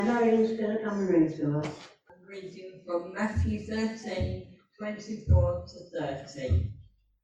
Marilyn's going to come and read to us. I'm reading from Matthew 13, 24 to 30.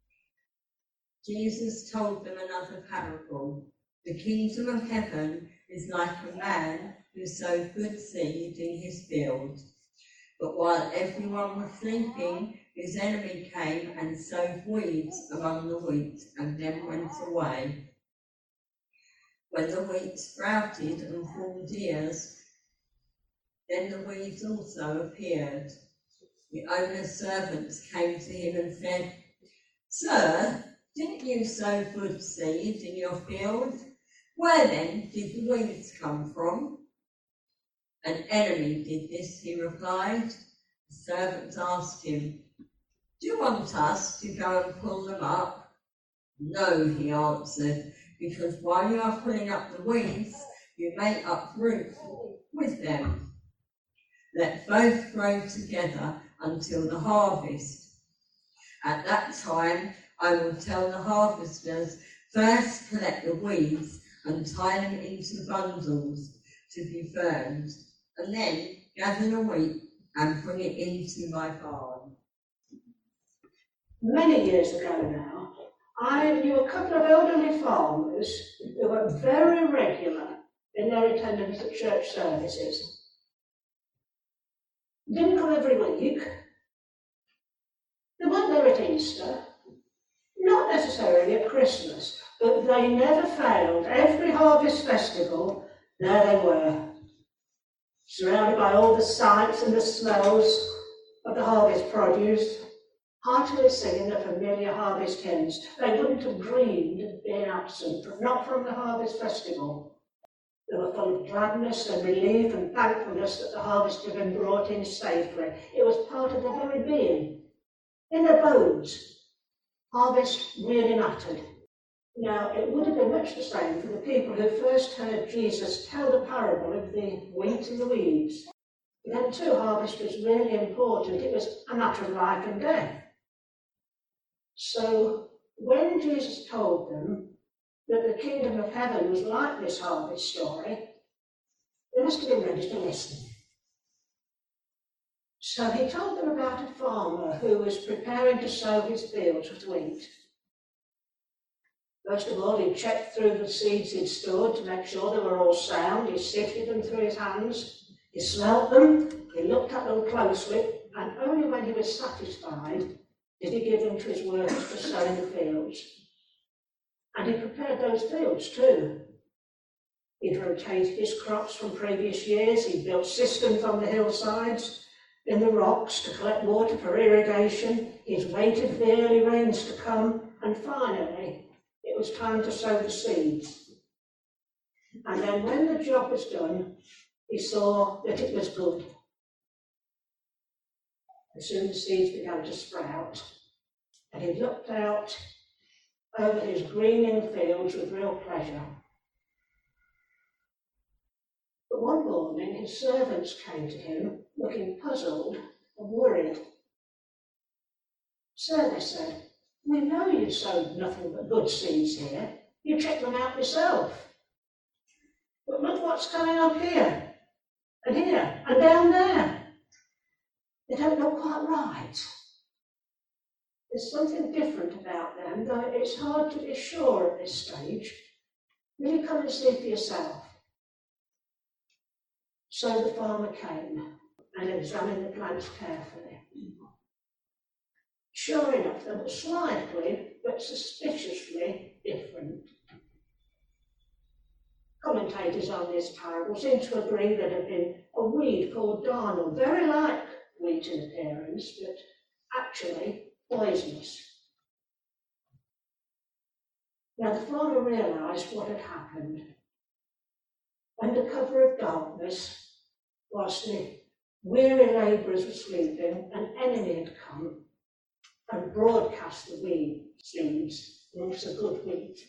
Jesus told them another parable. The kingdom of heaven is like a man who sowed good seed in his field. But while everyone was sleeping, his enemy came and sowed weeds among the wheat and then went away. When the wheat sprouted and formed ears, then the weeds also appeared. The owner's servants came to him and said, "Sir, didn't you sow good seed in your field? Where then did the weeds come from?" "An enemy did this," he replied. The servants asked him, "Do you want us to go and pull them up?" "No," he answered, "because while you are pulling up the weeds, you may uproot with them. Let both grow together until the harvest. At that time, I will tell the harvesters, first collect the weeds and tie them into bundles to be burned, and then gather the wheat and bring it into my barn." Many years ago now, I knew a couple of elderly farmers who were very regular in their attendance at church services. Didn't come every week. They weren't there at Easter, not necessarily at Christmas, but they never failed. Every harvest festival, there they were, surrounded by all the sights and the smells of the harvest produce, heartily singing the familiar harvest hymns. They wouldn't have dreamed of being absent, not from the harvest festival. They were full of gladness and relief and thankfulness that the harvest had been brought in safely. It was part of their very being. In their bones, harvest really mattered. Now, it would have been much the same for the people who first heard Jesus tell the parable of the wheat and the weeds. For them too, harvest was really important. It was a matter of life and death. So, when Jesus told them that the kingdom of heaven was like this harvest story, they must have been ready to listen. So he told them about a farmer who was preparing to sow his fields with wheat. First of all, he checked through the seeds he'd stored to make sure they were all sound. He sifted them through his hands. He smelt them. He looked at them closely. And only when he was satisfied did he give them to his workers to sow in the fields. And he prepared those fields too. He'd rotated his crops from previous years. He'd built systems on the hillsides, in the rocks to collect water for irrigation. He'd waited for the early rains to come. And finally, it was time to sow the seeds. And then when the job was done, he saw that it was good. And soon the seeds began to sprout. And he looked out over his greening fields with real pleasure. But one morning his servants came to him, looking puzzled and worried. "Sir," they said, "we know you sowed nothing but good seeds here. You checked them out yourself. But look what's coming up here, and down there. They don't look quite right." There's something different about them, though it's hard to be sure at this stage. Will you come and see for yourself? So the farmer came and examined the plants carefully. Sure enough, they were slightly but suspiciously different. Commentators on this parable seem to agree that it had been a weed called darnel, very like wheat in appearance, but actually poisonous. Now the farmer realised what had happened. Under cover of darkness, whilst the weary labourers were sleeping, an enemy had come and broadcast the weed seeds amongst the good wheat.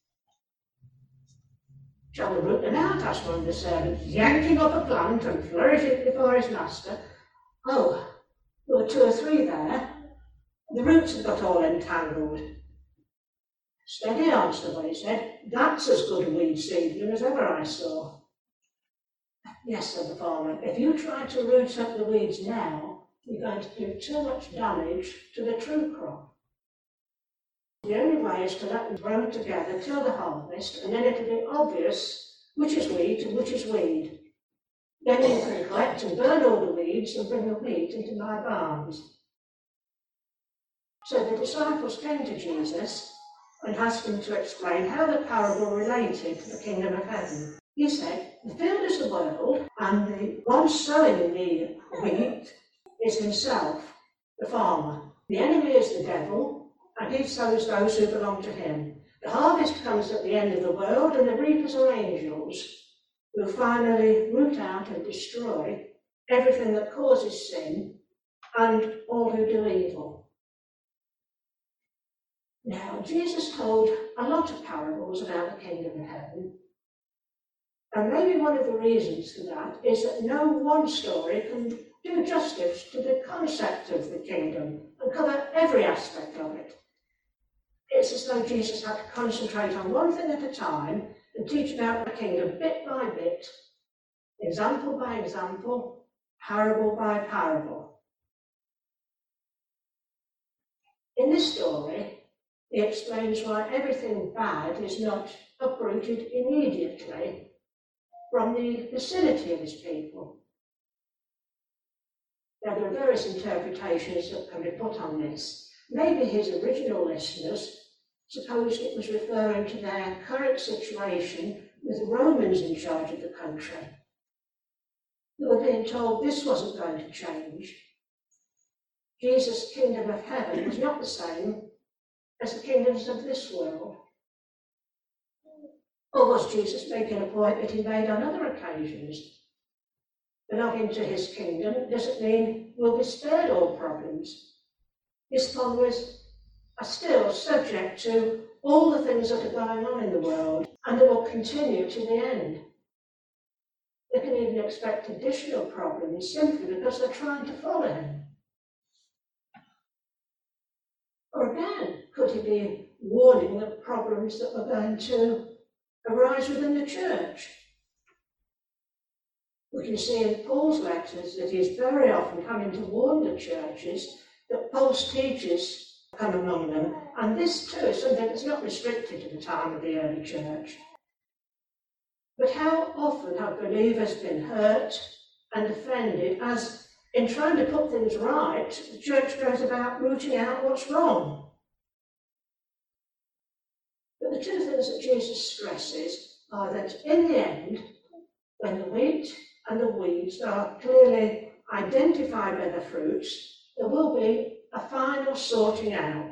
"Shall we root them out?" asked one of the servants, yanking up a plant and flourishing it before his master. "Oh, there were 2 or 3 there. The roots had got all entangled." "Steady on," somebody said. "That's as good a weed seedling as ever I saw." Yes, said the farmer, if you try to root up the weeds now, you're going to do too much damage to the true crop. The only way is to let them grow together till the harvest, and then it'll be obvious which is wheat and which is weed. Then you can collect and burn all the weeds and bring the wheat into my barns. So the disciples came to Jesus and asked him to explain how the parable related to the kingdom of heaven. He said, the field is the world, and the one sowing the wheat is himself, the farmer. The enemy is the devil, and he sows those who belong to him. The harvest comes at the end of the world, and the reapers are angels, who finally root out and destroy everything that causes sin and all who do evil. Now, Jesus told a lot of parables about the kingdom of heaven, and maybe one of the reasons for that is that no one story can do justice to the concept of the kingdom and cover every aspect of it. It's as though Jesus had to concentrate on one thing at a time and teach about the kingdom bit by bit, example by example, parable by parable. In this story, he explains why everything bad is not uprooted immediately from the vicinity of his people. Now, there are various interpretations that can be put on this. Maybe his original listeners supposed it was referring to their current situation with the Romans in charge of the country, who were being told this wasn't going to change. Jesus' kingdom of heaven was not the same as the kingdoms of this world. Or was Jesus making a point that he made on other occasions? Belonging to his kingdom doesn't mean we'll be spared all problems. His followers are still subject to all the things that are going on in the world, and they will continue to the end. They can even expect additional problems simply because they're trying to follow him. Or again, could he be warning of problems that were going to arise within the church? We can see in Paul's letters that he's very often coming to warn the churches that false teachers come among them, and this too is something that's not restricted to the time of the early church. But how often have believers been hurt and offended as, in trying to put things right, the church goes about rooting out what's wrong? But the two things that Jesus stresses are that in the end, when the wheat and the weeds are clearly identified by the fruits, there will be a final sorting out.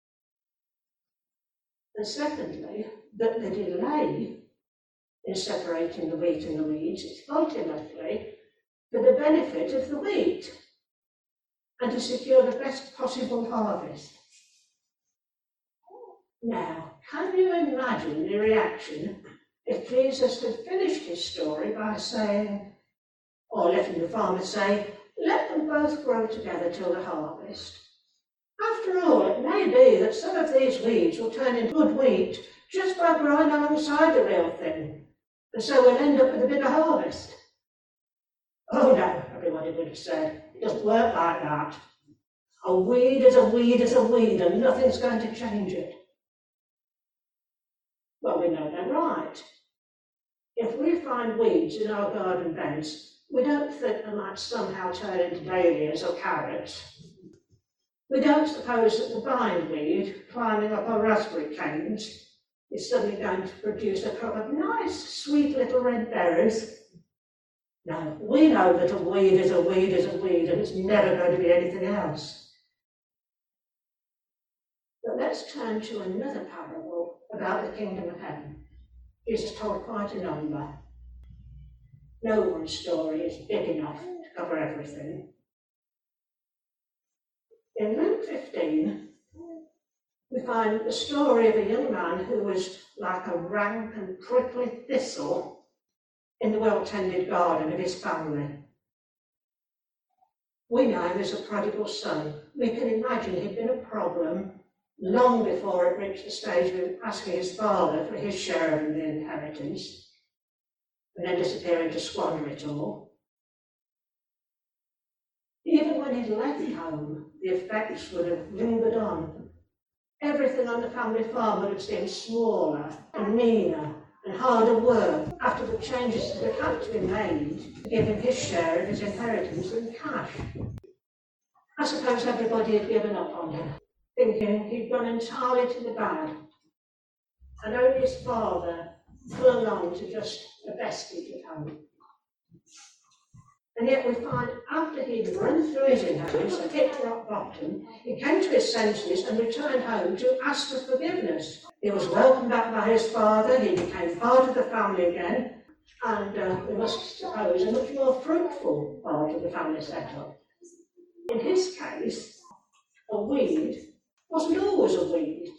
And secondly, that the delay in separating the wheat and the weeds is ultimately for the benefit of the wheat and to secure the best possible harvest. Now, can you imagine the reaction if Jesus had finished his story by saying, or letting the farmer say, let them both grow together till the harvest? After all, it may be that some of these weeds will turn into good wheat just by growing alongside the real thing, and so we'll end up with a bigger harvest. Oh no, everybody would have said, it doesn't work like that. A weed is a weed is a weed, and nothing's going to change it. Well, we know they're right. If we find weeds in our garden beds, we don't think they might somehow turn into dahlias or carrots. We don't suppose that the bindweed climbing up our raspberry canes is suddenly going to produce a crop of nice, sweet little red berries. No, we know that a weed is a weed is a weed, and it's never going to be anything else. But let's turn to another parable about the kingdom of heaven. Jesus told quite a number. No one story is big enough to cover everything. In Luke 15, we find the story of a young man who was like a rank and prickly thistle in the well-tended garden of his family. We know him as a prodigal son. We can imagine he'd been a problem long before it reached the stage of asking his father for his share of the inheritance. and then disappearing to squander it all. Even when he'd left home, the effects would have lingered on. Everything on the family farm would have seemed smaller and meaner and harder work after the changes that had had to be made to give him his share of his inheritance in cash. I suppose everybody had given up on him, thinking he'd gone entirely to the bad, and only his father clung on to just a vestige of hope. And yet we find after he'd run through his inheritance and hit rock bottom, he came to his senses and returned home to ask for forgiveness. He was welcomed back by his father, he became part of the family again, and we must suppose a much more fruitful part of the family setup. In his case, a weed wasn't always a weed.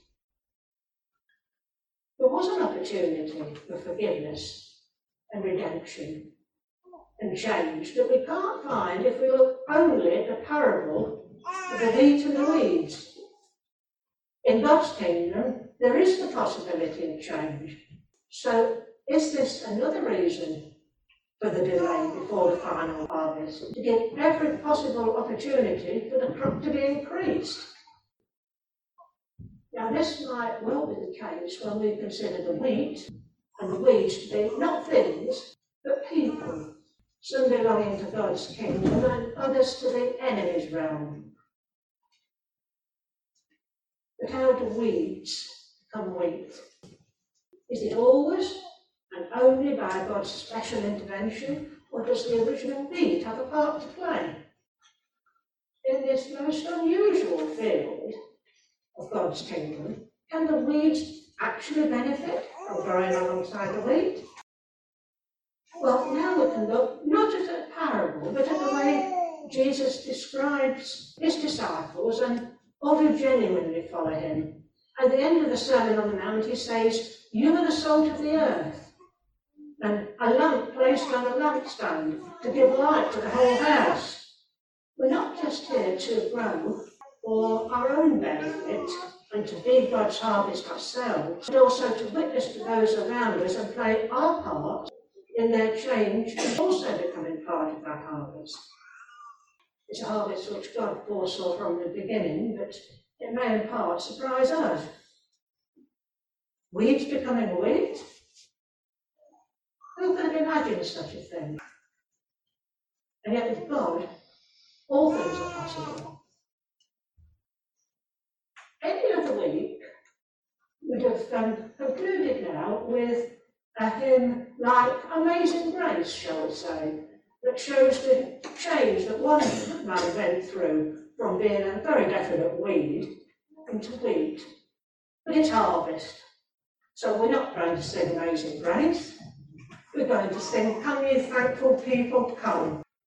There was an opportunity for forgiveness and redemption and change that we can't find if we look only at the parable of the wheat and the weeds. In God's kingdom, there is the possibility of change. So is this another reason for the delay before the final harvest? To give every possible opportunity for the crop to be increased? Now this might well be the case when we consider the wheat and the weeds to be not things, but people, some belonging to God's kingdom and others to the enemy's realm. But how do weeds become wheat? Is it always and only by God's special intervention, or does the original wheat have a part to play? In this most unusual field of God's kingdom, can the weeds actually benefit from growing alongside the wheat? Well, now we can look not at a parable, but at the way Jesus describes his disciples and all who genuinely follow him. At the end of the Sermon on the Mount, he says, "You are the salt of the earth, and a lamp placed on a lampstand to give light to the whole house." We're not just here to grow for our own benefit and to be God's harvest ourselves, but also to witness to those around us and play our part in their change and also becoming part of that harvest. It's a harvest which God foresaw from the beginning, but it may in part surprise us. Weeds becoming wheat? Who could have imagined such a thing? And yet with God, all things are possible. Any other week would have concluded now with a hymn like Amazing Grace, shall we say, that shows the change that one man went through from being a very definite weed into wheat. But it's harvest, so we're not going to sing Amazing Grace. We're going to sing, "Come ye thankful people, come."